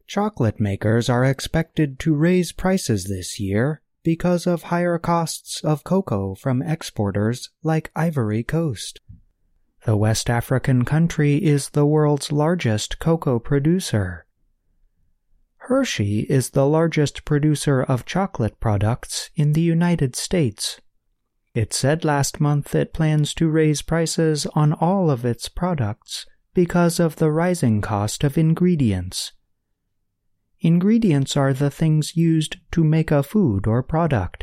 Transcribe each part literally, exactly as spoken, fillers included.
Chocolate makers are expected to raise prices this year because of higher costs of cocoa from exporters like Ivory Coast. The West African country is the world's largest cocoa producer. Hershey is the largest producer of chocolate products in the United States. It said last month it plans to raise prices on all of its products because of the rising cost of ingredients. Ingredients are the things used to make a food or product.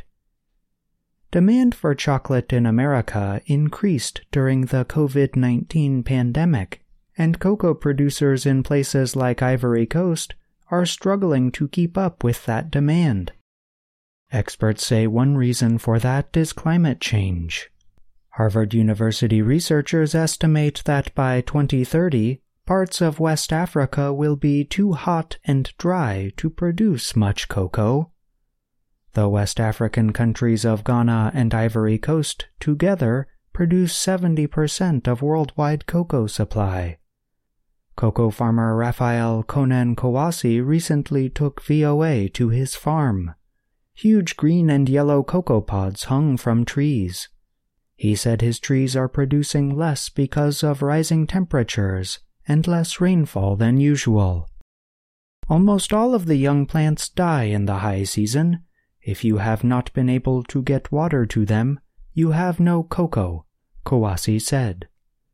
Demand for chocolate in America increased during the COVID nineteen pandemic, and cocoa producers in places like Ivory Coast are struggling to keep up with that demand. Experts say one reason for that is climate change. Harvard University researchers estimate that by twenty thirty, parts of West Africa will be too hot and dry to produce much cocoa. The West African countries of Ghana and Ivory Coast together produce seventy percent of worldwide cocoa supply. Cocoa farmer Raphael Konan Kowasi recently took V O A to his farm. Huge green and yellow cocoa pods hung from trees. He said his trees are producing less because of rising temperatures and less rainfall than usual. Almost all of the young plants die in the high season. If you have not been able to get water to them, you have no cocoa, Kowasi said.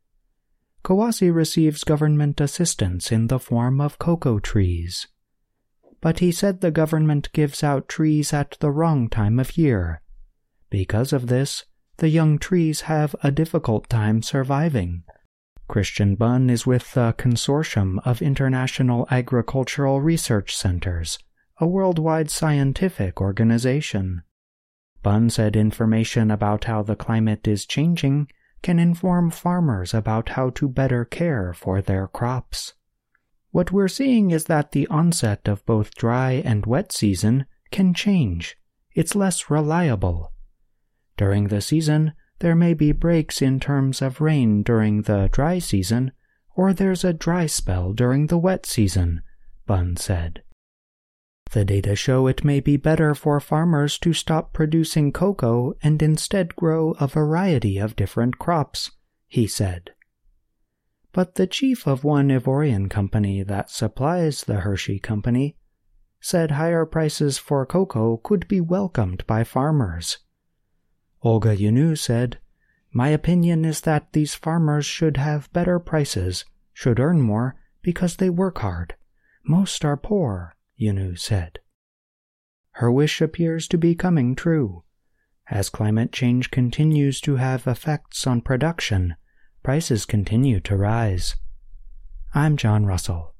Kowasi receives government assistance in the form of cocoa trees. But he said the government gives out trees at the wrong time of year. Because of this, the young trees have a difficult time surviving. Christian Bunn is with the Consortium of International Agricultural Research Centers, a worldwide scientific organization. Bunn said information about how the climate is changing can inform farmers about how to better care for their crops. What we're seeing is that the onset of both dry and wet season can change. It's less reliable. During the season, there may be breaks in terms of rain during the dry season, or there's a dry spell during the wet season, Bunn said. The data show it may be better for farmers to stop producing cocoa and instead grow a variety of different crops, he said. But the chief of one Ivorian company that supplies the Hershey Company said higher prices for cocoa could be welcomed by farmers. Olga Yunu said, "My opinion is that these farmers should have better prices, should earn more, because they work hard. Most are poor," Yunu said. Her wish appears to be coming true. As climate change continues to have effects on production, prices continue to rise. I'm John Russell.